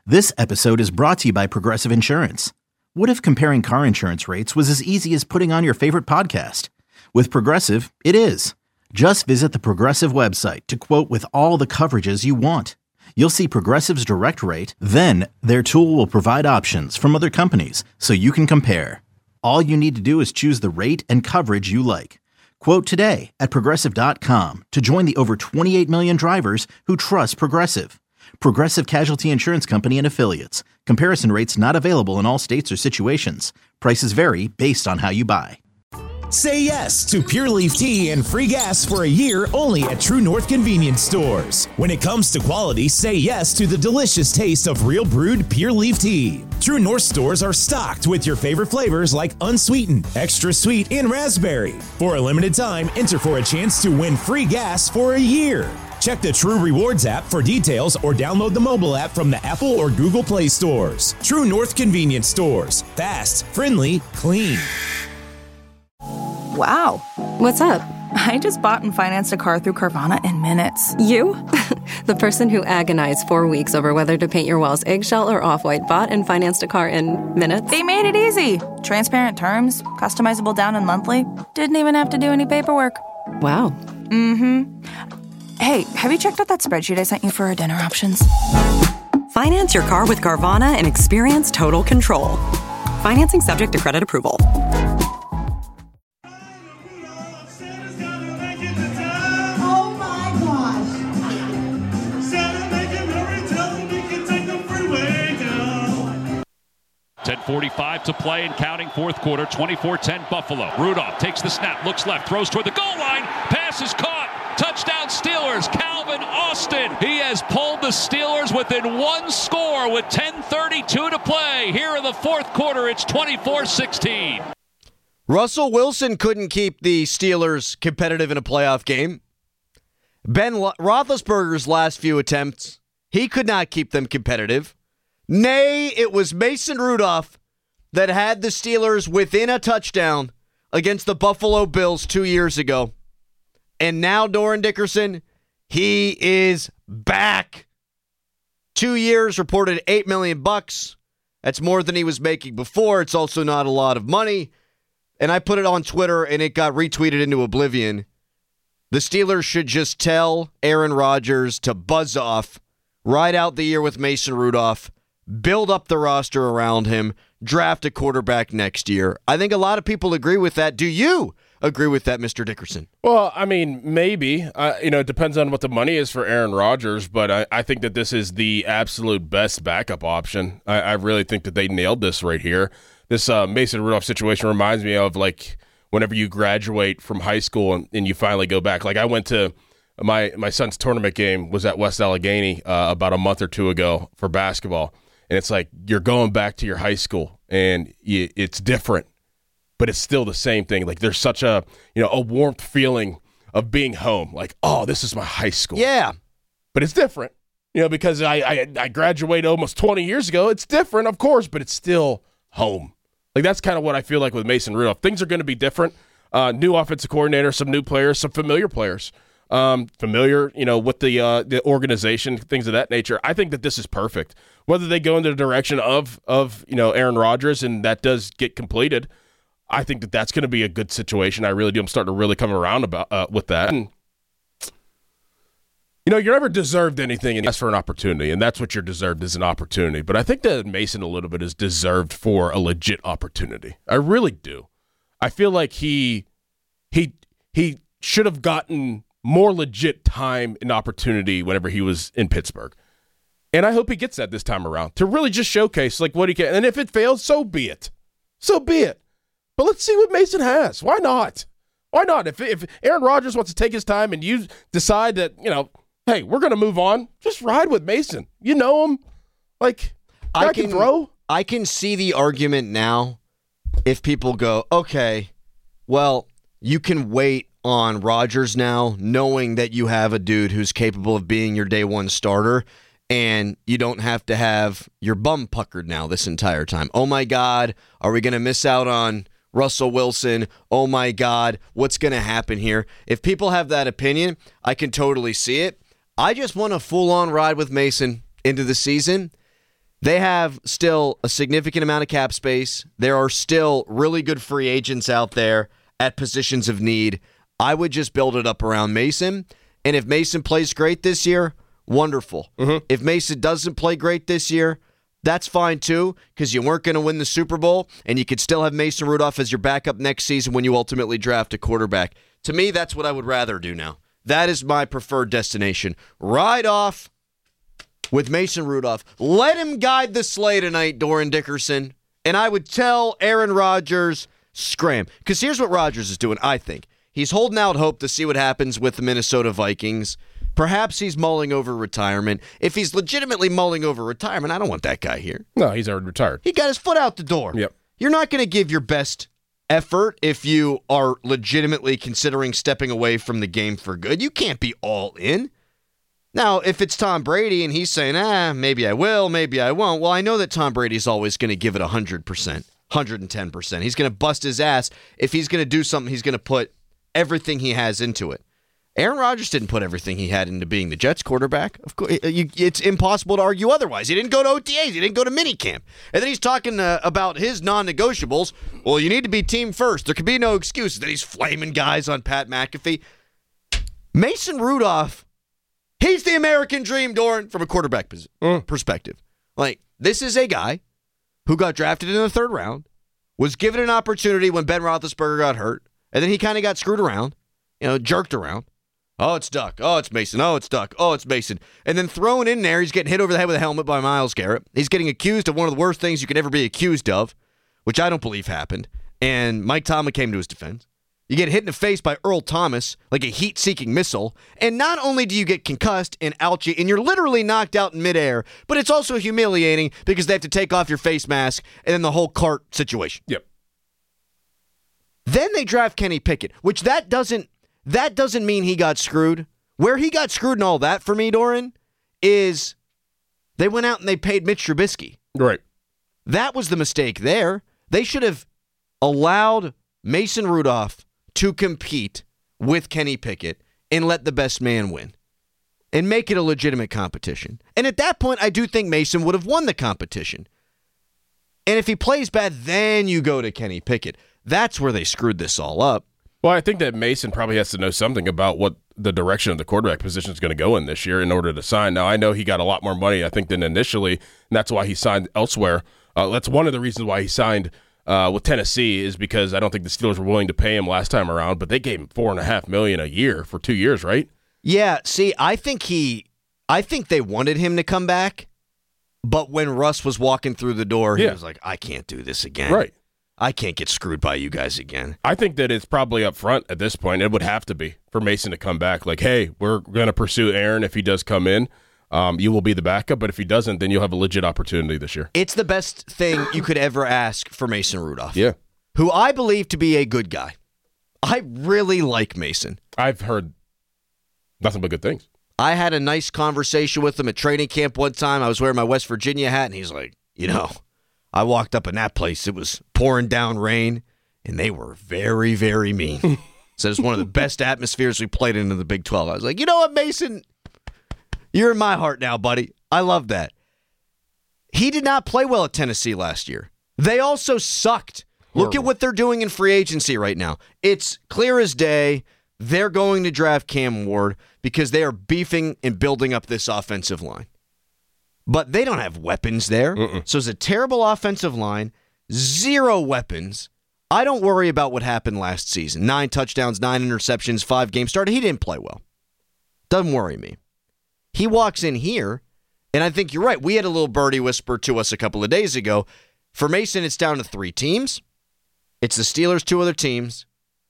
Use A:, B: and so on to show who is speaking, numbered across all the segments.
A: This episode is brought to you by Progressive Insurance. What if comparing car insurance rates was as easy as putting on your favorite podcast? With Progressive, it is. Just visit the Progressive website to quote with all the coverages you want. You'll see Progressive's direct rate, then their tool will provide options from other companies so you can compare. All you need to do is choose the rate and coverage you like. Quote today at Progressive.com to join the over 28 million drivers who trust Progressive. Progressive Casualty Insurance Company and Affiliates. Comparison rates not available in all states or situations. Prices vary based on how you buy.
B: Say yes to Pure Leaf Tea and free gas for a year only at True North Convenience Stores. When it comes to quality, say yes to the delicious taste of real brewed Pure Leaf Tea. True North stores are stocked with your favorite flavors like unsweetened, extra sweet, and raspberry. For a limited time, enter for a chance to win free gas for a year. Check the True Rewards app for details or download the mobile app from the Apple or Google Play stores. True North Convenience Stores. Fast, friendly, clean.
C: Wow.
D: What's up?
C: I just bought and financed a car through Carvana in minutes.
D: You? The person who agonized 4 weeks over whether to paint your walls eggshell or off-white bought and financed a car in minutes?
C: They made it easy. Transparent terms, customizable down and monthly. Didn't even have to do any paperwork.
D: Wow.
C: Mm-hmm. Hey, have you checked out that spreadsheet I sent you for our dinner options?
E: Finance your car with Carvana and experience total control. Financing subject to credit approval.
F: Oh my gosh.
G: 10:45 to play and counting, fourth quarter, 24-10 Buffalo. Rudolph takes the snap, looks left, throws toward the goal line, pass is caught. Touchdown Steelers, Calvin Austin. He has pulled the Steelers within one score with 10:32 to play. Here in the fourth quarter, it's 24-16.
H: Russell Wilson couldn't keep the Steelers competitive in a playoff game. Ben Roethlisberger's last few attempts, he could not keep them competitive. Nay, it was Mason Rudolph that had the Steelers within a touchdown against the Buffalo Bills 2 years ago. And now Doran Dickerson, he is back. 2 years, reported $8 million. That's more than he was making before. It's also not a lot of money. And I put it on Twitter, and it got retweeted into oblivion. The Steelers should just tell Aaron Rodgers to buzz off, ride out the year with Mason Rudolph, build up the roster around him, draft a quarterback next year. I think a lot of people agree with that. Do you agree with that, Mr. Dickerson?
I: Well, I mean, maybe. It depends on what the money is for Aaron Rodgers, but I think that this is the absolute best backup option. I really think that they nailed this right here. This Mason Rudolph situation reminds me of, like, whenever you graduate from high school and you finally go back. Like, I went to my son's tournament game was at West Allegheny about a month or two ago for basketball, and it's like you're going back to your high school, and it's different. But it's still the same thing. Like, there's such a warmth feeling of being home. Like, oh, this is my high school.
H: Yeah.
I: But it's different, because I graduated almost 20 years ago. It's different, of course, but it's still home. Like, that's kind of what I feel like with Mason Rudolph. Things are going to be different. New offensive coordinator, some new players, some familiar players. Familiar, with the organization, things of that nature. I think that this is perfect. Whether they go in the direction of Aaron Rodgers and that does get completed, I think that that's going to be a good situation. I really do. I'm starting to really come around with that. And, you're never deserved anything and ask for an opportunity, and that's what you're deserved is an opportunity. But I think that Mason a little bit is deserved for a legit opportunity. I really do. I feel like he should have gotten more legit time and opportunity whenever he was in Pittsburgh. And I hope he gets that this time around to really just showcase like what he can. And if it fails, so be it. So be it. But let's see what Mason has. Why not? Why not? If Aaron Rodgers wants to take his time and you decide that, hey, we're going to move on, just ride with Mason. You know him. Like, I can throw.
H: I can see the argument now if people go, okay, well, you can wait on Rodgers now, knowing that you have a dude who's capable of being your day one starter, and you don't have to have your bum puckered now this entire time. Oh, my God, are we going to miss out on Russell Wilson? Oh, my God, what's going to happen here? If people have that opinion, I can totally see it. I just want a full-on ride with Mason into the season. They have still a significant amount of cap space. There are still really good free agents out there at positions of need. I would just build it up around Mason. And if Mason plays great this year, wonderful. If Mason doesn't play great this year, that's fine too, because you weren't going to win the Super Bowl, and you could still have Mason Rudolph as your backup next season when you ultimately draft a quarterback. To me, that's what I would rather do now. That is my preferred destination. Ride off with Mason Rudolph. Let him guide the sleigh tonight, Doran Dickerson. And I would tell Aaron Rodgers, scram. Because here's what Rodgers is doing, I think. He's holding out hope to see what happens with the Minnesota Vikings. Perhaps he's mulling over retirement. If he's legitimately mulling over retirement, I don't want that guy here.
I: No, he's already retired.
H: He got his foot out the door.
I: Yep.
H: You're not going to give your best effort if you are legitimately considering stepping away from the game for good. You can't be all in. Now, if it's Tom Brady and he's saying, maybe I will, maybe I won't, well, I know that Tom Brady's always going to give it 100%, 110%. He's going to bust his ass. If he's going to do something, he's going to put everything he has into it. Aaron Rodgers didn't put everything he had into being the Jets quarterback. Of course, it's impossible to argue otherwise. He didn't go to OTAs. He didn't go to minicamp. And then he's talking about his non-negotiables. Well, you need to be team first. There can be no excuses. Then he's flaming guys on Pat McAfee. Mason Rudolph, he's the American dream, Doran, from a quarterback perspective. Like, this is a guy who got drafted in the third round, was given an opportunity when Ben Roethlisberger got hurt, and then he kind of got screwed around, jerked around. Oh, it's Duck. Oh, it's Mason. Oh, it's Duck. Oh, it's Mason. And then thrown in there, he's getting hit over the head with a helmet by Myles Garrett. He's getting accused of one of the worst things you could ever be accused of, which I don't believe happened. And Mike Tomlin came to his defense. You get hit in the face by Earl Thomas like a heat-seeking missile. And not only do you get concussed and ouchie, and you're literally knocked out in midair, but it's also humiliating because they have to take off your face mask and then the whole cart situation.
I: Yep.
H: Then they draft Kenny Pickett, which that doesn't mean he got screwed. Where he got screwed and all that for me, Doran, is they went out and they paid Mitch Trubisky.
I: Right.
H: That was the mistake there. They should have allowed Mason Rudolph to compete with Kenny Pickett and let the best man win and make it a legitimate competition. And at that point, I do think Mason would have won the competition. And if he plays bad, then you go to Kenny Pickett. That's where they screwed this all up.
I: Well, I think that Mason probably has to know something about what the direction of the quarterback position is going to go in this year in order to sign. Now, I know he got a lot more money, I think, than initially, and that's why he signed elsewhere. That's one of the reasons why he signed with Tennessee is because I don't think the Steelers were willing to pay him last time around, but they gave him $4.5 million a year for 2 years, right?
H: Yeah, see, I think they wanted him to come back, but when Russ was walking through the door, he was like, I can't do this again.
I: Right.
H: I can't get screwed by you guys again.
I: I think that it's probably up front at this point. It would have to be for Mason to come back. Like, hey, we're going to pursue Aaron if he does come in. You will be the backup, but if he doesn't, then you'll have a legit opportunity this year.
H: It's the best thing you could ever ask for Mason Rudolph.
I: Yeah.
H: Who I believe to be a good guy. I really like Mason.
I: I've heard nothing but good things.
H: I had a nice conversation with him at training camp one time. I was wearing my West Virginia hat, and he's like, I walked up in that place. It was pouring down rain, and they were very, very mean. So it's one of the best atmospheres we played in the Big 12. I was like, you know what, Mason? You're in my heart now, buddy. I love that. He did not play well at Tennessee last year. They also sucked. Horrible. Look at what they're doing in free agency right now. It's clear as day. They're going to draft Cam Ward because they are beefing and building up this offensive line. But they don't have weapons there. So it's a terrible offensive line, zero weapons. I don't worry about what happened last season. 9 touchdowns, 9 interceptions, 5 games started. He didn't play well. Doesn't worry me. He walks in here, and I think you're right. We had a little birdie whisper to us a couple of days ago. For Mason, it's down to 3 teams. It's the Steelers, 2 other teams.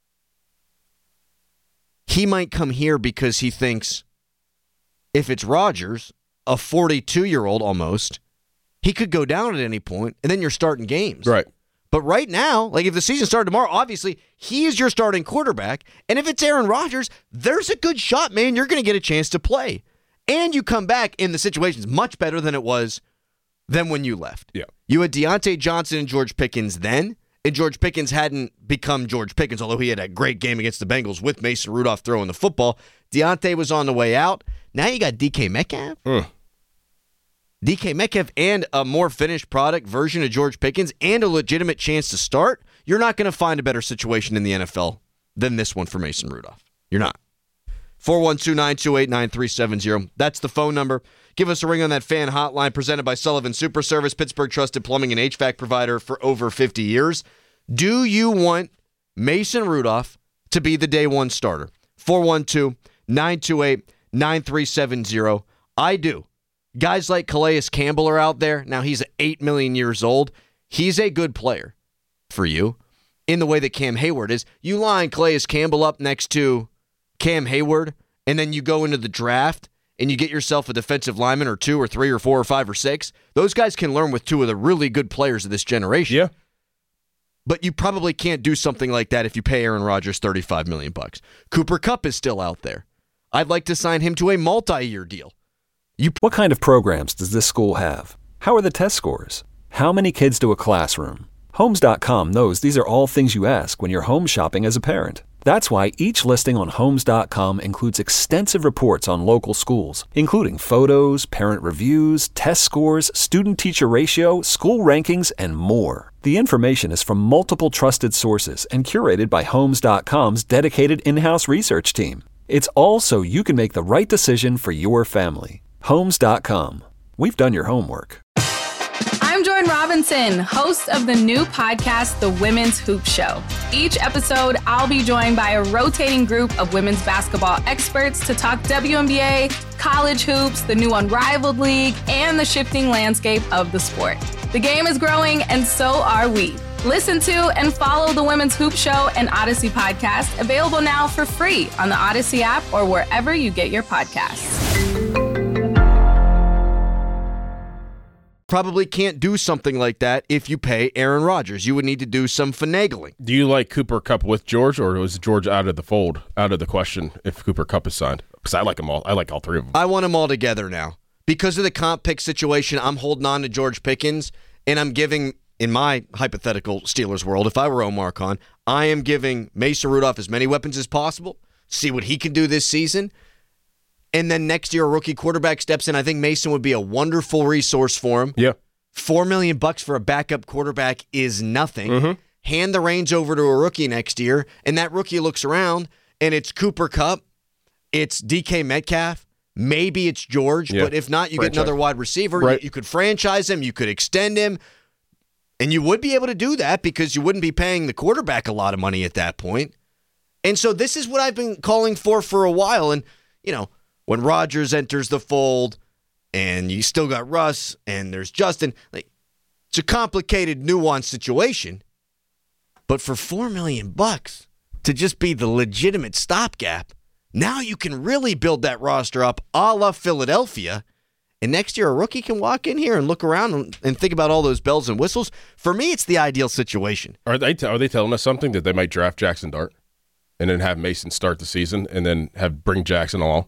H: He might come here because he thinks if it's Rodgers, a 42-year-old almost, he could go down at any point, and then you're starting games.
I: Right.
H: But right now, like if the season started tomorrow, obviously, he is your starting quarterback. And if it's Aaron Rodgers, there's a good shot, man, you're going to get a chance to play. And you come back in the situations much better than it was than when you left.
I: Yeah.
H: You had Deontay Johnson and George Pickens then, and George Pickens hadn't become George Pickens, although he had a great game against the Bengals with Mason Rudolph throwing the football. Deontay was on the way out. Now you got DK Metcalf. DK Metcalf and a more finished product version of George Pickens and a legitimate chance to start, you're not going to find a better situation in the NFL than this one for Mason Rudolph. You're not. 412-928-9370. That's the phone number. Give us a ring on that fan hotline presented by Sullivan Super Service, Pittsburgh trusted plumbing and HVAC provider for over 50 years. Do you want Mason Rudolph to be the day one starter? 412-928-9370. I do. Guys like Calais Campbell are out there. Now he's 8 million years old. He's a good player for you in the way that Cam Hayward is. You line Calais Campbell up next to Cam Hayward, and then you go into the draft and you get yourself a defensive lineman or 2 or 3 or 4 or 5 or 6. Those guys can learn with 2 of the really good players of this generation.
I: Yeah.
H: But you probably can't do something like that if you pay Aaron Rodgers $35 million. Cooper Kupp is still out there. I'd like to sign him to a multi-year deal.
J: What kind of programs does this school have? How are the test scores? How many kids to a classroom? Homes.com knows these are all things you ask when you're home shopping as a parent. That's why each listing on Homes.com includes extensive reports on local schools, including photos, parent reviews, test scores, student-teacher ratio, school rankings, and more. The information is from multiple trusted sources and curated by Homes.com's dedicated in-house research team. It's all so you can make the right decision for your family. Homes.com. We've done your homework.
K: I'm Jordan Robinson, host of the new podcast, The Women's Hoop Show. Each episode, I'll be joined by a rotating group of women's basketball experts to talk WNBA, college hoops, the new Unrivaled League, and the shifting landscape of the sport. The game is growing, and so are we. Listen to and follow The Women's Hoop Show and Odyssey podcast, available now for free on the Odyssey app or wherever you get your podcasts.
H: Probably can't do something like that if you pay Aaron Rodgers. You would need to do some finagling.
I: Do you like Cooper Kupp with George, or was George out of the fold, out of the question if Cooper Kupp is signed? Because I like them all. I like all 3 of them.
H: I want them all together now. Because of the comp pick situation, I'm holding on to George Pickens, and I'm giving, in my hypothetical Steelers world, if I were Omar Khan, I am giving Mason Rudolph as many weapons as possible, see what he can do this season. And then next year, a rookie quarterback steps in. I think Mason would be a wonderful resource for him.
I: Yeah.
H: $4 million for a backup quarterback is nothing.
I: Mm-hmm.
H: Hand the reins over to a rookie next year, and that rookie looks around, and it's Cooper Kupp, it's DK Metcalf, maybe it's George, but if not, you get another wide receiver.
I: Right.
H: You could franchise him, you could extend him, and you would be able to do that because you wouldn't be paying the quarterback a lot of money at that point. And so this is what I've been calling for a while, and, you know, when Rodgers enters the fold and you still got Russ and there's Justin, like, it's a complicated, nuanced situation. But for $4 million to just be the legitimate stopgap, now you can really build that roster up a la Philadelphia. And next year, a rookie can walk in here and look around and think about all those bells and whistles. For me, it's the ideal situation.
I: Are they telling us something that they might draft Jackson Dart and then have Mason start the season and then bring Jackson along?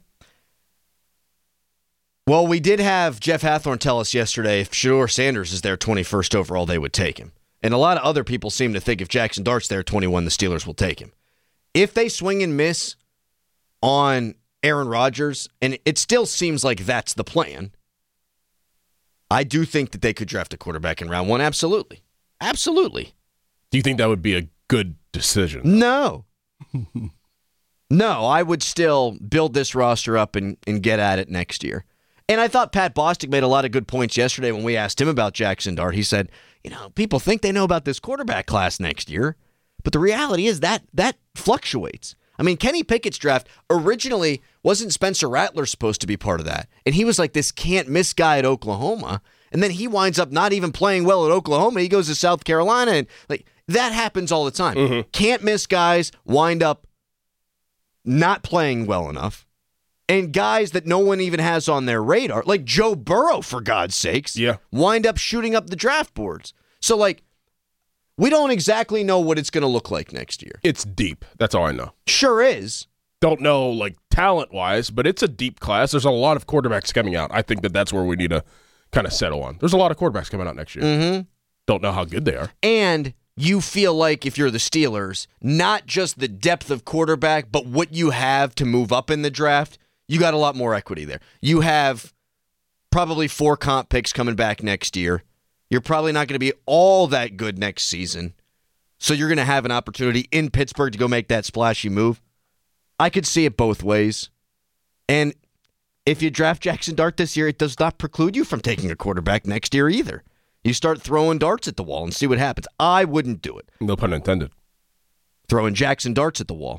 H: Well, we did have Jeff Hathorn tell us yesterday if Shedeur Sanders is there 21st overall, they would take him. And a lot of other people seem to think if Jackson Dart's there 21, the Steelers will take him. If they swing and miss on Aaron Rodgers, and it still seems like that's the plan, I do think that they could draft a quarterback in round 1. Absolutely. Absolutely.
I: Do you think that would be a good decision?
H: No. No, I would still build this roster up and get at it next year. And I thought Pat Bostic made a lot of good points yesterday when we asked him about Jackson Dart. He said, you know, people think they know about this quarterback class next year, but the reality is that fluctuates. I mean, Kenny Pickett's draft originally wasn't Spencer Rattler supposed to be part of that. And he was like this can't-miss guy at Oklahoma. And then he winds up not even playing well at Oklahoma. He goes to South Carolina. And like that happens all the time. Mm-hmm. Can't-miss guys wind up not playing well enough. And guys that no one even has on their radar, like Joe Burrow, for God's sakes, wind up shooting up the draft boards. So, like, we don't exactly know what it's going to look like next year.
I: It's deep. That's all I know.
H: Sure is.
I: Don't know, like, talent-wise, but it's a deep class. There's a lot of quarterbacks coming out. I think that's where we need to kind of settle on. There's a lot of quarterbacks coming out next year.
H: Mm-hmm.
I: Don't know how good they are.
H: And you feel like if you're the Steelers, not just the depth of quarterback, but what you have to move up in the draft, you got a lot more equity there. You have probably 4 comp picks coming back next year. You're probably not going to be all that good next season. So you're going to have an opportunity in Pittsburgh to go make that splashy move. I could see it both ways. And if you draft Jackson Dart this year, it does not preclude you from taking a quarterback next year either. You start throwing darts at the wall and see what happens. I wouldn't do it.
I: No pun intended.
H: Throwing Jackson darts at the wall.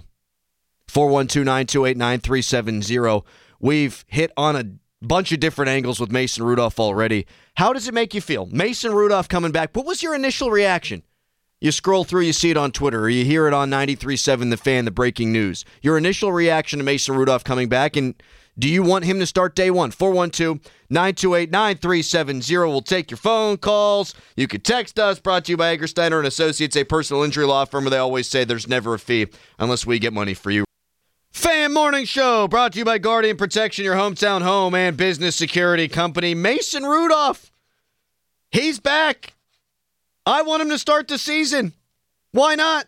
H: 412-928-9370. We've hit on a bunch of different angles with Mason Rudolph already. How does it make you feel? Mason Rudolph coming back. What was your initial reaction? You scroll through, you see it on Twitter, or you hear it on 93.7 The Fan, the breaking news. Your initial reaction to Mason Rudolph coming back, and do you want him to start day one? 412-928-9370. We'll take your phone calls. You can text us. Brought to you by Eggersteiner & Associates, a personal injury law firm where they always say there's never a fee unless we get money for you. Fan Morning Show, brought to you by Guardian Protection, your hometown home and business security company. Mason Rudolph, he's back. I want him to start the season. Why not?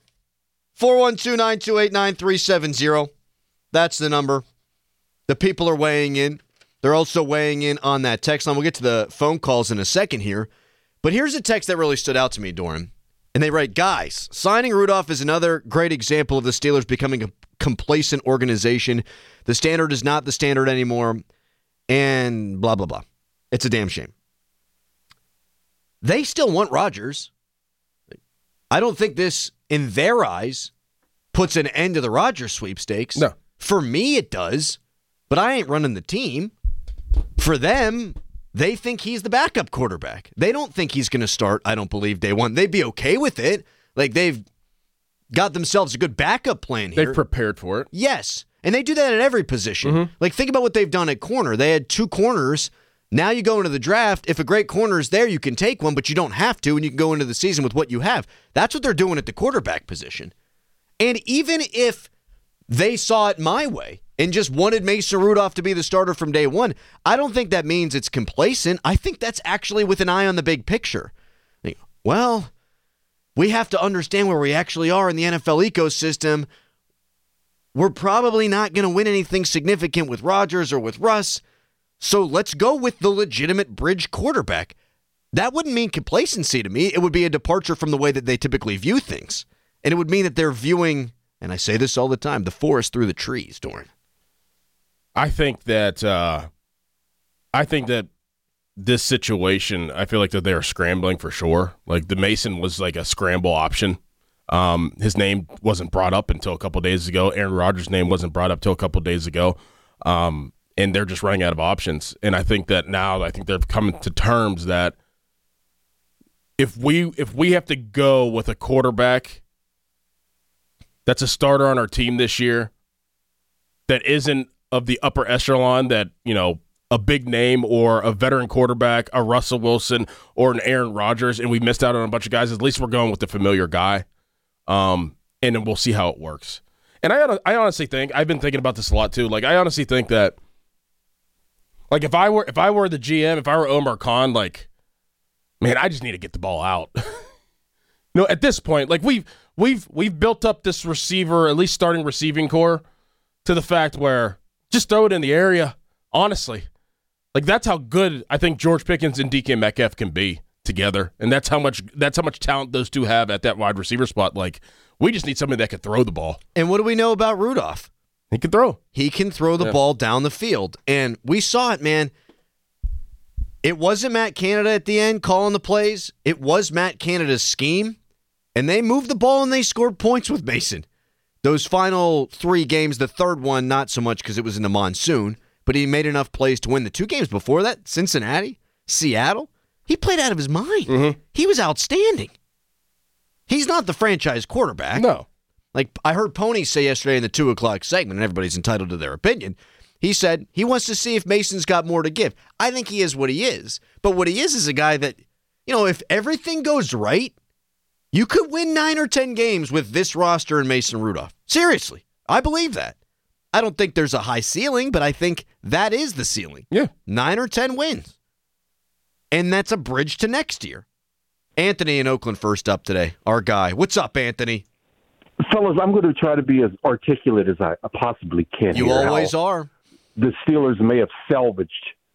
H: 412-928-9370. That's the number. The people are weighing in. They're also weighing in on that text line. We'll get to the phone calls in a second here. But here's a text that really stood out to me, Doran. And they write, guys, signing Rudolph is another great example of the Steelers becoming a complacent organization. The standard is not the standard anymore. And blah, blah, blah. It's a damn shame. They still want Rodgers. I don't think this, in their eyes, puts an end to the Rodgers sweepstakes.
I: No.
H: For me, it does. But I ain't running the team. For them, they think he's the backup quarterback. They don't think he's going to start, I don't believe, day one. They'd be okay with it. Like, they've got themselves a good backup plan here.
I: They've prepared for it.
H: Yes. And they do that at every position. Mm-hmm. Like, think about what they've done at corner. They had 2 corners. Now you go into the draft. If a great corner is there, you can take one, but you don't have to, and you can go into the season with what you have. That's what they're doing at the quarterback position. And even if they saw it my way and just wanted Mason Rudolph to be the starter from day one, I don't think that means it's complacent. I think that's actually with an eye on the big picture. Well, we have to understand where we actually are in the NFL ecosystem. We're probably not going to win anything significant with Rodgers or with Russ, so let's go with the legitimate bridge quarterback. That wouldn't mean complacency to me. It would be a departure from the way that they typically view things. And it would mean that they're viewing, and I say this all the time, the forest through the trees, Doran.
I: I think that this situation, I feel like that they're scrambling for sure. Like the Mason was like a scramble option. His name wasn't brought up until a couple days ago. Aaron Rodgers' name wasn't brought up till a couple days ago. And they're just running out of options. And I think that now, they're coming to terms that if we have to go with a quarterback that's a starter on our team this year that isn't of the upper echelon, that, you know, a big name or a veteran quarterback, a Russell Wilson or an Aaron Rodgers, and we missed out on a bunch of guys, at least we're going with the familiar guy. And then we'll see how it works. And I honestly think, I've been thinking about this a lot too, like I honestly think that, like if I were the GM, if I were Omar Khan, like, man, I just need to get the ball out. No, at this point, like we've built up this receiver, at least starting receiving core, to the fact where just throw it in the area. Honestly, like that's how good I think George Pickens and DK Metcalf can be together, and that's how much talent those two have at that wide receiver spot. Like we just need somebody that can throw the ball.
H: And what do we know about Rudolph?
I: He can throw.
H: He can throw the ball down the field. And we saw it, man. It wasn't Matt Canada at the end calling the plays. It was Matt Canada's scheme. And they moved the ball and they scored points with Mason. Those final 3 games, the third one, not so much because it was in the monsoon, but he made enough plays to win. The 2 games before that, Cincinnati, Seattle, he played out of his mind. Mm-hmm. He was outstanding. He's not the franchise quarterback.
I: No.
H: Like I heard Pony say yesterday in the 2 o'clock segment, and everybody's entitled to their opinion, he said he wants to see if Mason's got more to give. I think he is what he is. But what he is a guy that, you know, if everything goes right, you could win 9 or 10 games with this roster and Mason Rudolph. Seriously. I believe that. I don't think there's a high ceiling, but I think that is the ceiling.
I: Yeah.
H: 9 or 10 wins. And that's a bridge to next year. Anthony in Oakland first up today, our guy. What's up, Anthony?
L: Fellas, I'm going to try to be as articulate as I possibly can.
H: You always are.
L: The Steelers may have salvaged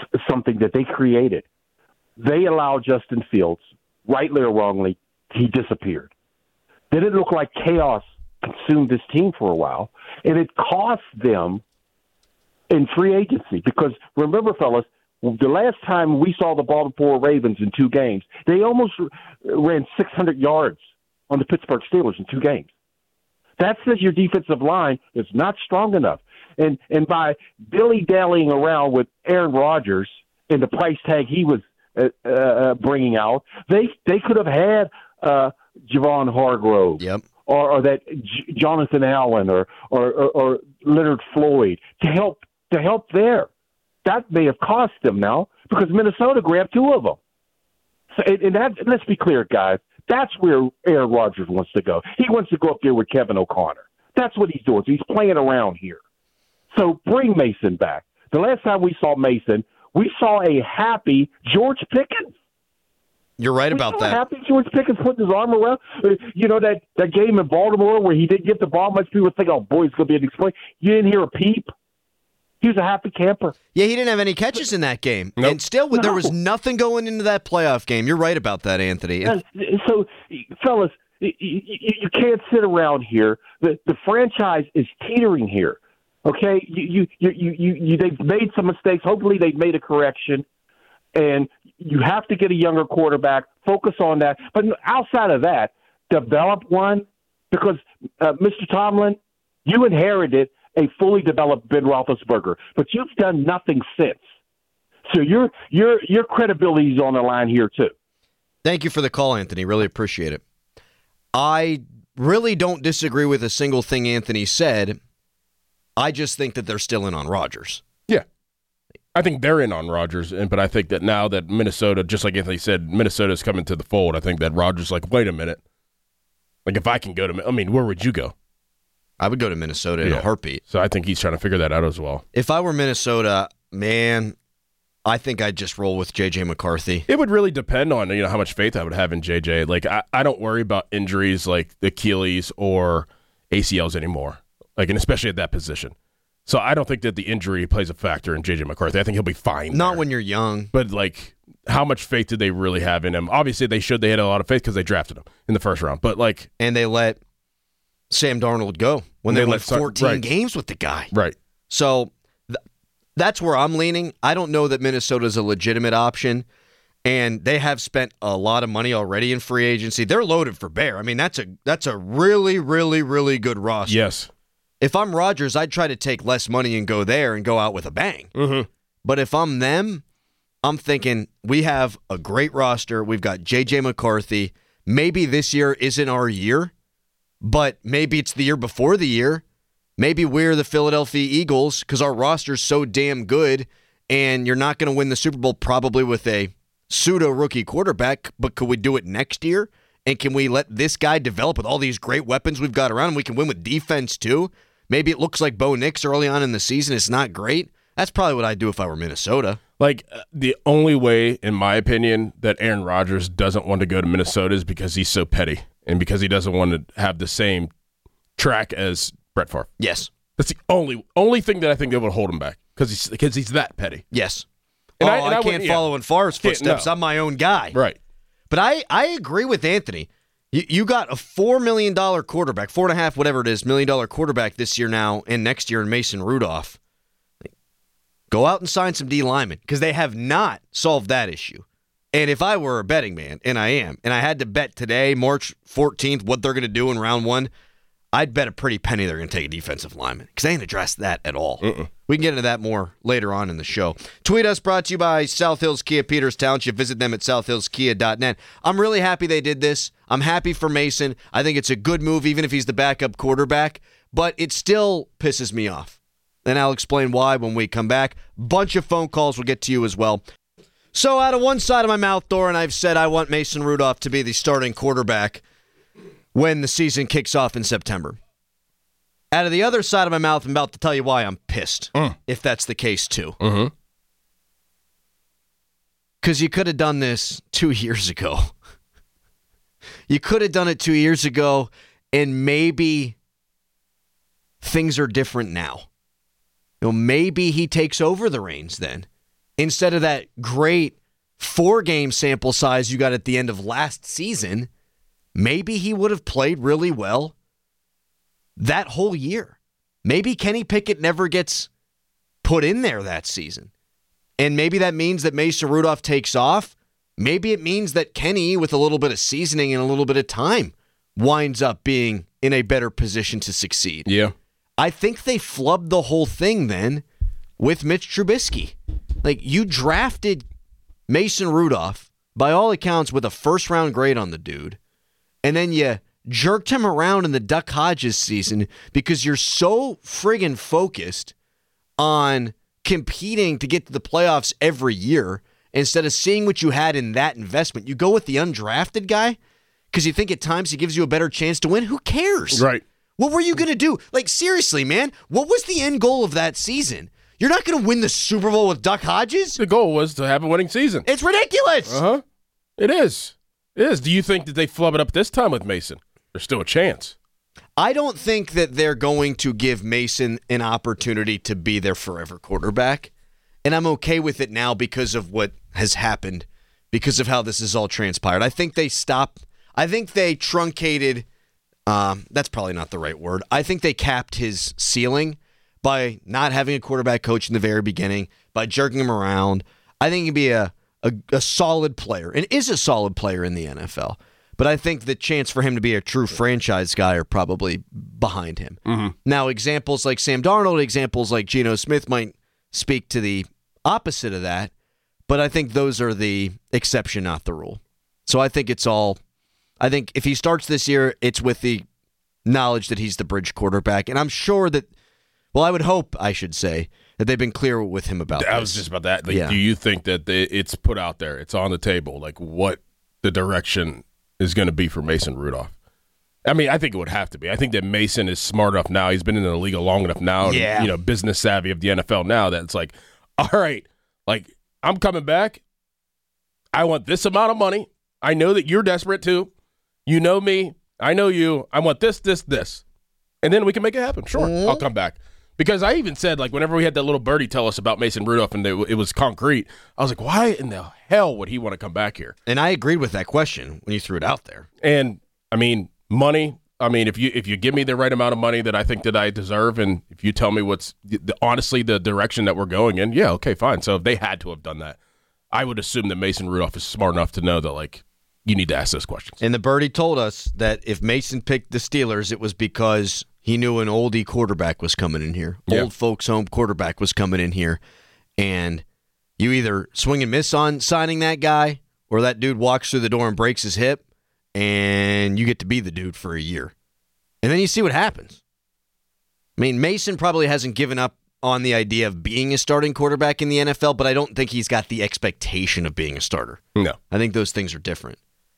L: something that they created. They allowed Justin Fields, rightly or wrongly, he disappeared. Then it looked like chaos consumed this team for a while, and it cost them in free agency. Because remember, fellas, the last time we saw the Baltimore Ravens in 2 games, they almost ran 600 yards on the Pittsburgh Steelers in 2 games. That says your defensive line is not strong enough. And by dilly-dallying around with Aaron Rodgers and the price tag he was bringing out, they could have had Javon Hargrove, or that Jonathan Allen, or Leonard Floyd to help there. That may have cost them now because Minnesota grabbed 2 of them. So, and that, let's be clear, guys. That's where Aaron Rodgers wants to go. He wants to go up there with Kevin O'Connor. That's what he's doing. So he's playing around here. So bring Mason back. The last time we saw Mason, we saw a happy George Pickens.
H: You're right about that.
L: Happy George Pickens putting his arm around. You know that game in Baltimore where he didn't get the ball. Much people think, oh, boy, it's going to be an exploit. You didn't hear a peep. He was a happy camper.
H: Yeah, he didn't have any catches in that game. Nope. And still, there was nothing going into that playoff game. You're right about that, Anthony.
L: So, fellas, you can't sit around here. The franchise is teetering here. Okay? They've made some mistakes. Hopefully they've made a correction. And you have to get a younger quarterback. Focus on that. But outside of that, develop one. Because, Mr. Tomlin, you inherited a fully developed Ben Roethlisberger, but you've done nothing since. So your credibility is on the line here too.
H: Thank you for the call, Anthony. Really appreciate it. I really don't disagree with a single thing Anthony said. I just think that they're still in on Rodgers.
I: Yeah. I think they're in on Rodgers, but I think that now that Minnesota, just like Anthony said, Minnesota's coming to the fold, I think that Rodgers like, wait a minute. Like if I can go to, where would you go?
H: I would go to Minnesota in a heartbeat.
I: So I think he's trying to figure that out as well.
H: If I were Minnesota, man, I think I'd just roll with J.J. McCarthy.
I: It would really depend on how much faith I would have in J.J. Like I don't worry about injuries like the Achilles or ACLs anymore, and especially at that position. So I don't think that the injury plays a factor in J.J. McCarthy. I think he'll be fine.
H: Not when you're young.
I: But how much faith did they really have in him? Obviously, they had a lot of faith because they drafted him in the first round. But
H: and they let Sam Darnold go when they won 14 games with the guy.
I: Right.
H: So that's where I'm leaning. I don't know that Minnesota's a legitimate option, and they have spent a lot of money already in free agency. They're loaded for bear. That's a really, really, really good roster.
I: Yes.
H: If I'm Rodgers, I'd try to take less money and go there and go out with a bang.
I: Mm-hmm.
H: But if I'm them, I'm thinking we have a great roster. We've got J.J. McCarthy. Maybe this year isn't our year. But maybe it's the year before the year. Maybe we're the Philadelphia Eagles because our roster's so damn good, and you're not going to win the Super Bowl probably with a pseudo-rookie quarterback, but could we do it next year? And can we let this guy develop with all these great weapons we've got around, and we can win with defense too? Maybe it looks like Bo Nix early on in the season. It's not great. That's probably what I'd do if I were Minnesota.
I: The only way, in my opinion, that Aaron Rodgers doesn't want to go to Minnesota is because he's so petty. And because he doesn't want to have the same track as Brett Favre.
H: Yes.
I: That's the only thing that I think that would hold him back because he's that petty.
H: Yes. And I can't follow in Favre's footsteps. No. I'm my own guy.
I: Right.
H: But I agree with Anthony. You got a $4 million quarterback, $4.5, whatever it is, $1 million quarterback this year now and next year in Mason Rudolph. Go out and sign some D linemen because they have not solved that issue. And if I were a betting man, and I am, and I had to bet today, March 14th, what they're going to do in round 1, I'd bet a pretty penny they're going to take a defensive lineman because they ain't addressed that at all. We can get into that more later on in the show. Tweet us, brought to you by South Hills Kia, Peters Township. Visit them at southhillskia.net. I'm really happy they did this. I'm happy for Mason. I think it's a good move, even if he's the backup quarterback, but it still pisses me off. And I'll explain why when we come back. Bunch of phone calls will get to you as well. So out of one side of my mouth, Doran, I've said I want Mason Rudolph to be the starting quarterback when the season kicks off in September. Out of the other side of my mouth, I'm about to tell you why I'm pissed, if that's the case too. Because you could have done this 2 years ago. You could have done it 2 years ago, and maybe things are different now. Maybe he takes over the reins then. instead of that great 4-game sample size you got at the end of last season, maybe he would have played really well that whole year. Maybe Kenny Pickett never gets put in there that season. And maybe that means that Mason Rudolph takes off. Maybe it means that Kenny, with a little bit of seasoning and a little bit of time, winds up being in a better position to succeed.
I: Yeah.
H: I think they flubbed the whole thing then with Mitch Trubisky. Like, you drafted Mason Rudolph, by all accounts, with a first-round grade on the dude, and then you jerked him around in the Duck Hodges season because you're so friggin' focused on competing to get to the playoffs every year instead of seeing what you had in that investment. You go with the undrafted guy because you think at times he gives you a better chance to win. Who cares?
I: Right.
H: What were you going to do? Like, seriously, man, what was the end goal of that season? You're not going to win the Super Bowl with Duck Hodges?
I: The goal was to have a winning season.
H: It's ridiculous.
I: Uh-huh. It is. It is. Do you think that they flub it up this time with Mason? There's still a chance.
H: I don't think that they're going to give Mason an opportunity to be their forever quarterback. And I'm okay with it now because of what has happened, because of how this has all transpired. I think they truncated, that's probably not the right word. I think they capped his ceiling by not having a quarterback coach in the very beginning, by jerking him around. I think he'd be a solid player, and is a solid player in the NFL. But I think the chance for him to be a true franchise guy are probably behind him.
I: Mm-hmm.
H: Now, examples like Sam Darnold, examples like Geno Smith might speak to the opposite of that, but I think those are the exception, not the rule. So I think if he starts this year, it's with the knowledge that he's the bridge quarterback, and I'm sure that, well, I would hope, I should say, that they've been clear with him about
I: I
H: this.
I: was just about that. Like,
H: Yeah.
I: Do you think that it's put out there, it's on the table, like what the direction is going to be for Mason Rudolph? I mean, I think it would have to be. I think that Mason is smart enough now. He's been in the league long enough now,
H: Yeah.
I: and, business savvy of the NFL now, that it's like, all right, like, I'm coming back. I want this amount of money. I know that you're desperate too. You know me. I know you. I want this, this, this. And then we can make it happen. Sure, I'll come back. Because I even said, like, whenever we had that little birdie tell us about Mason Rudolph and it was concrete, I was like, why in the hell would he want to come back here?
H: And I agreed with that question when you threw it out there.
I: And, I mean, money, if you give me the right amount of money that I think that I deserve, and if you tell me what's honestly the direction that we're going in, yeah, okay, fine. So if they had to have done that, I would assume that Mason Rudolph is smart enough to know that, like, you need to ask those questions.
H: And the birdie told us that if Mason picked the Steelers, it was because he knew an oldie quarterback was coming in here.
I: Yeah.
H: Old folks home quarterback was coming in here. And you either swing and miss on signing that guy, or that dude walks through the door and breaks his hip, and you get to be the dude for a year. And then you see what happens. I mean, Mason probably hasn't given up on the idea of being a starting quarterback in the NFL, but I don't think he's got the expectation of being a starter.
I: No.
H: I think those things are different.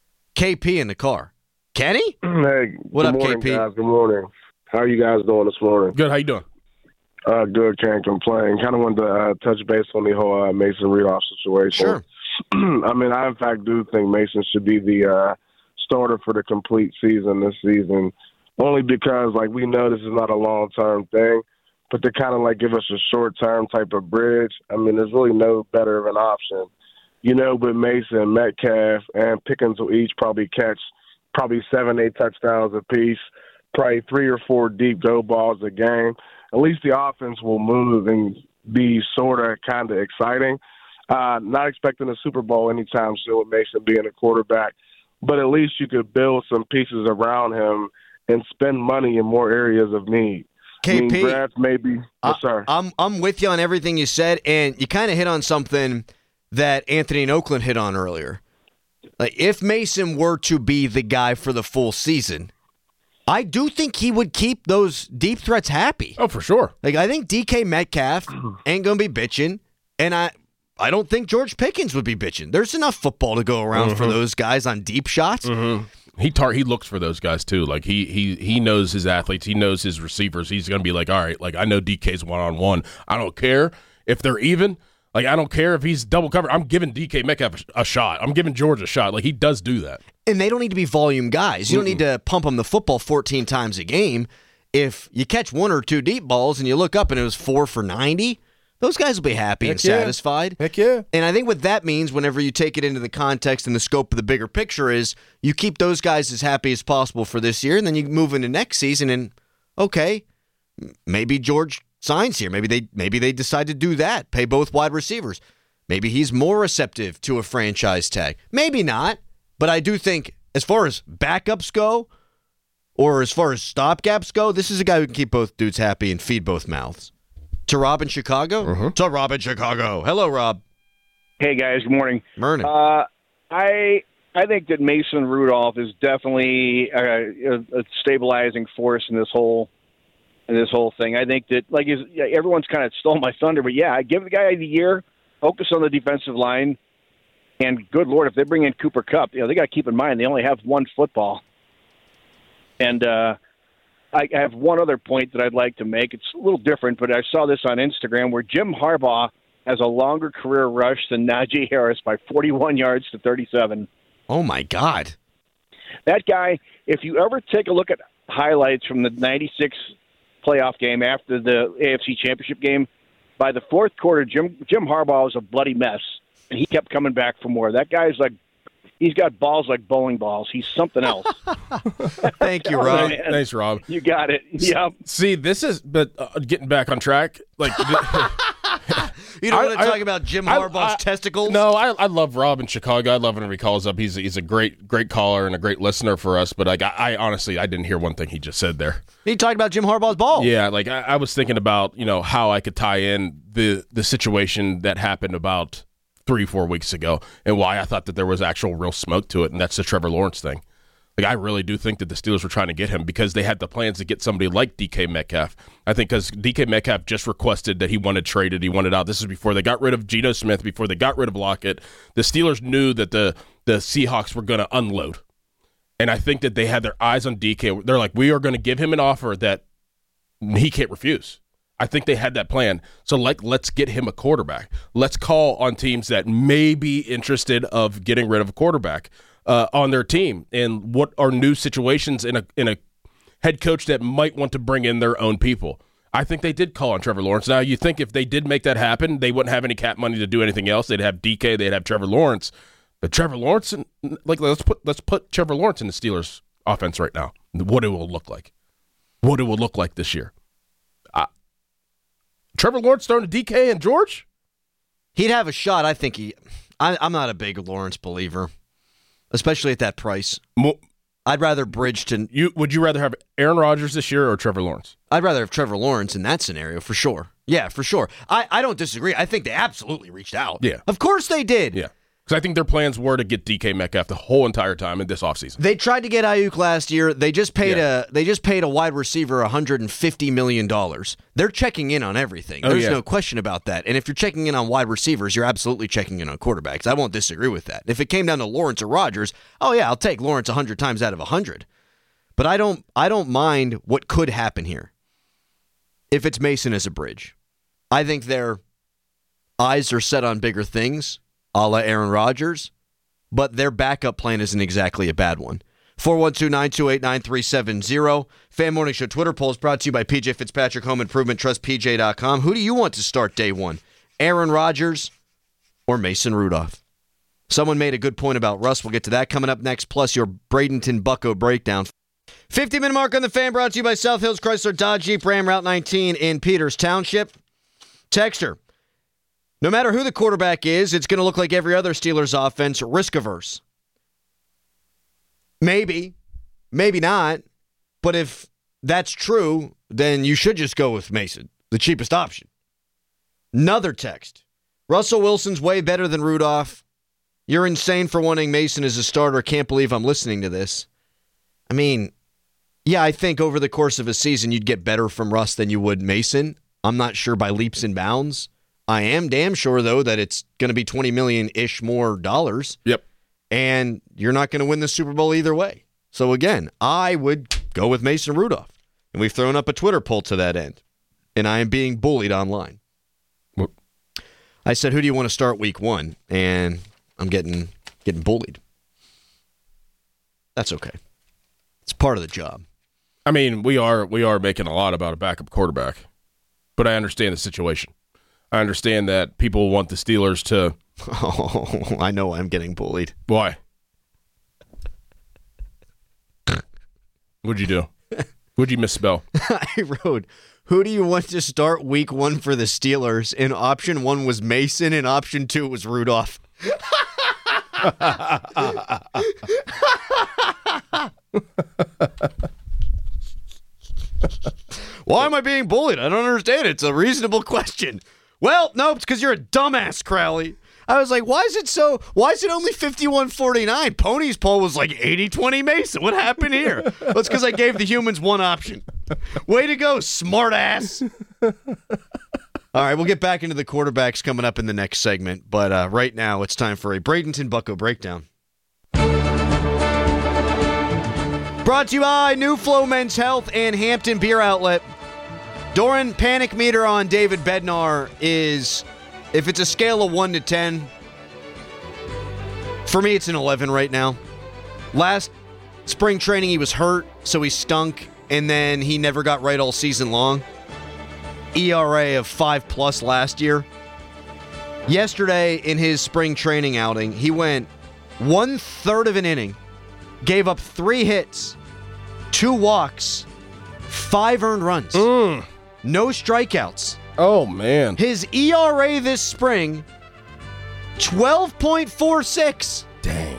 H: KP in the car. Kenny?
M: Hey,
H: What up,
M: good morning,
H: KP?
M: guys. Good morning. How are you guys doing this morning?
I: Good. How you doing?
M: Good. Can't complain. Kind of wanted to touch base on the whole Mason Rudolph situation.
H: Sure.
M: I in fact do think Mason should be the starter for the complete season this season, only because, like, we know this is not a long-term thing, but to kind of, like, give us a short-term type of bridge, I mean, there's really no better of an option. With Mason, Metcalf, and Pickens will each probably catch 7-8 touchdowns apiece, probably 3 or 4 deep go balls a game. At least the offense will move and be sort of kind of exciting. Not expecting a Super Bowl anytime soon with Mason being a quarterback, but at least you could build some pieces around him and spend money in more areas of need.
H: KP,
M: drafts maybe. Yes, sir.
H: I'm with you on everything you said, and you kind of hit on something that Anthony in Oakland hit on earlier. Like, if Mason were to be the guy for the full season, I do think he would keep those deep threats happy.
I: Oh, for sure.
H: Like, I think DK Metcalf ain't going to be bitching, and I don't think George Pickens would be bitching. There's enough football to go around for those guys on deep shots.
I: Mm-hmm. He looks for those guys too. Like he knows his athletes. He knows his receivers. He's going to be like, all right, like, I know DK's one-on-one. I don't care if they're even. Like, I don't care if he's double covered. I'm giving DK Metcalf a shot. I'm giving George a shot. Like, he does do that.
H: And they don't need to be volume guys. You don't need to pump them the football 14 times a game. If you catch 1 or 2 deep balls and you look up and it was 4 for 90, those guys will be happy and satisfied.
I: Heck yeah.
H: And I think what that means, whenever you take it into the context and the scope of the bigger picture, is you keep those guys as happy as possible for this year, and then you move into next season, and okay, maybe George signs here. Maybe they decide to do that, pay both wide receivers. Maybe he's more receptive to a franchise tag. Maybe not, but I do think as far as backups go, or as far as stopgaps go, this is a guy who can keep both dudes happy and feed both mouths. To Rob in Chicago? To Rob in Chicago. Hello, Rob.
N: Hey, guys. Good morning.
H: Morning.
N: I think that Mason Rudolph is definitely a stabilizing force in this whole thing. I think that, like, everyone's kind of stole my thunder, but yeah, I give the guy the year, focus on the defensive line, and good Lord, if they bring in Cooper Kupp, they got to keep in mind they only have one football. And I have one other point that I'd like to make. It's a little different, but I saw this on Instagram where Jim Harbaugh has a longer career rush than Najee Harris by 41 yards to 37.
H: Oh, my God.
N: That guy, if you ever take a look at highlights from the 96 playoff game after the AFC Championship game, by the fourth quarter, Jim Harbaugh was a bloody mess, and he kept coming back for more. That guy's like, he's got balls like bowling balls. He's something else.
H: Thank you, Rob.
I: Thanks, Rob.
N: You got it. Yep.
I: See, but getting back on track, like
H: you don't want to talk about Jim Harbaugh's testicles?
I: No, I love Rob in Chicago. I love whenever he calls up. He's a great caller and a great listener for us. But I honestly, I didn't hear one thing he just said there.
H: He talked about Jim Harbaugh's balls.
I: Yeah, like I was thinking about how I could tie in the situation that happened about 3-4 weeks ago and why I thought that there was actual real smoke to it, and that's the Trevor Lawrence thing. Like, I really do think that the Steelers were trying to get him because they had the plans to get somebody like DK Metcalf. I think because DK Metcalf just requested that he wanted traded, he wanted out. This is before they got rid of Geno Smith, before they got rid of Lockett. The Steelers knew that the Seahawks were going to unload. And I think that they had their eyes on DK. They're like, we are going to give him an offer that he can't refuse. I think they had that plan. So, let's get him a quarterback. Let's call on teams that may be interested of getting rid of a quarterback on their team. And what are new situations in a head coach that might want to bring in their own people? I think they did call on Trevor Lawrence. Now, you think if they did make that happen, they wouldn't have any cap money to do anything else. They'd have DK. They'd have Trevor Lawrence. But Trevor Lawrence, let's put Trevor Lawrence in the Steelers' offense right now. What it will look like. What it will look like this year. Trevor Lawrence throwing to DK and George?
H: He'd have a shot. I think I'm not a big Lawrence believer, especially at that price. I'd rather bridge to...
I: Would you rather have Aaron Rodgers this year or Trevor Lawrence?
H: I'd rather have Trevor Lawrence in that scenario, for sure. Yeah, for sure. I don't disagree. I think they absolutely reached out.
I: Yeah.
H: Of course they did.
I: Yeah. Because I think their plans were to get DK Metcalf the whole entire time in this offseason.
H: They tried to get Ayuk last year. They just paid a wide receiver $150 million. They're checking in on everything. There's no question about that. And if you're checking in on wide receivers, you're absolutely checking in on quarterbacks. I won't disagree with that. If it came down to Lawrence or Rodgers, I'll take Lawrence 100 times out of 100. But I don't mind what could happen here if it's Mason as a bridge. I think their eyes are set on bigger things, a la Aaron Rodgers, but their backup plan isn't exactly a bad one. 412-928-9370. Fan Morning Show Twitter poll is brought to you by PJ Fitzpatrick Home Improvement Trust, PJ.com. Who do you want to start day one? Aaron Rodgers or Mason Rudolph? Someone made a good point about Russ. We'll get to that coming up next, plus your Bradenton Bucko breakdown. 50-minute mark on the Fan brought to you by South Hills Chrysler Dodge Jeep Ram Route 19 in Peters Township. Texter. No matter who the quarterback is, it's going to look like every other Steelers offense, risk-averse. Maybe, maybe not, but if that's true, then you should just go with Mason, the cheapest option. Another text. Russell Wilson's way better than Rudolph. You're insane for wanting Mason as a starter. Can't believe I'm listening to this. I mean, yeah, I think over the course of a season you'd get better from Russ than you would Mason. I'm not sure by leaps and bounds. I am damn sure, though, that it's going to be $20 million-ish more dollars.
I: Yep.
H: And you're not going to win the Super Bowl either way. So, again, I would go with Mason Rudolph. And we've thrown up a Twitter poll to that end. And I am being bullied online.
I: What?
H: I said, who do you want to start week one? And I'm getting bullied. That's okay. It's part of the job.
I: I mean, we are making a lot about a backup quarterback. But I understand the situation. I understand that people want the Steelers to...
H: Oh, I know I'm getting bullied.
I: Why? What'd you do? What'd you misspell?
H: I wrote, who do you want to start week 1 for the Steelers? And option 1 was Mason, and option 2 was Rudolph. Why am I being bullied? I don't understand. It's a reasonable question. Well, no, it's because you're a dumbass, Crowley. I was like, why is it only 51-49? Pony's poll was like 80-20 Mason. What happened here? Well, it's because I gave the humans one option. Way to go, smart ass. All right, we'll get back into the quarterbacks coming up in the next segment. But right now, it's time for a Bradenton Bucko Breakdown. Brought to you by New Flow Men's Health and Hampton Beer Outlet. Doran, panic meter on David Bednar is, if it's a scale of 1 to 10, for me it's an 11 right now. Last spring training he was hurt, so he stunk, and then he never got right all season long. ERA of 5+ last year. Yesterday in his spring training outing, he went 1/3 of an inning, gave up 3 hits, 2 walks, 5 earned runs. No strikeouts.
I: Oh, man.
H: His ERA this spring, 12.46.
I: Dang.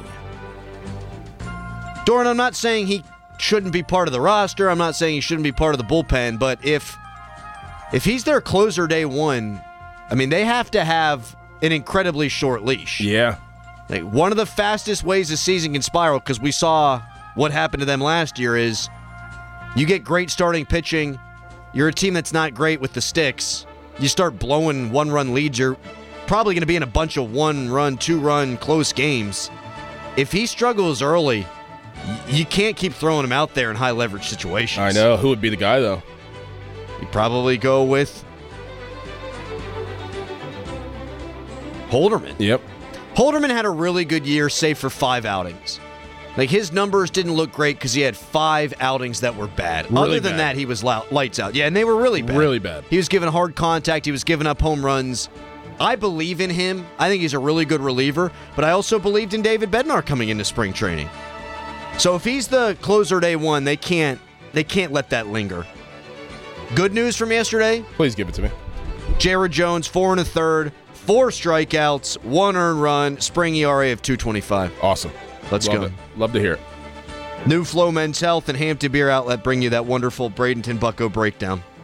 H: Doran, I'm not saying he shouldn't be part of the roster. I'm not saying he shouldn't be part of the bullpen. But if he's their closer day 1, I mean, they have to have an incredibly short leash.
I: Yeah.
H: Like, one of the fastest ways the season can spiral, because we saw what happened to them last year, is you get great starting pitching. You're a team that's not great with the sticks. You start blowing 1-run leads. You're probably going to be in a bunch of 1-run, 2-run close games. If he struggles early, you can't keep throwing him out there in high-leverage situations.
I: I know. Who would be the guy, though?
H: You'd probably go with Holderman.
I: Yep.
H: Holderman had a really good year, save for 5 outings. Like, his numbers didn't look great because he had 5 outings that were bad.
I: Really
H: Other than
I: bad.
H: that, he was lights out. Yeah, and they were really bad.
I: Really bad.
H: He was giving hard contact. He was giving up home runs. I believe in him. I think he's a really good reliever, but I also believed in David Bednar coming into spring training. So if he's the closer day 1, they can't let that linger. Good news from yesterday.
I: Please give it to me.
H: Jared Jones, 4 1/3, 4 strikeouts, 1 earned run, spring ERA of 2.25.
I: Awesome.
H: Let's
I: Love
H: go.
I: it. Love to hear it.
H: New Flow Men's Health and Hampton Beer Outlet bring you that wonderful Bradenton Bucko Breakdown.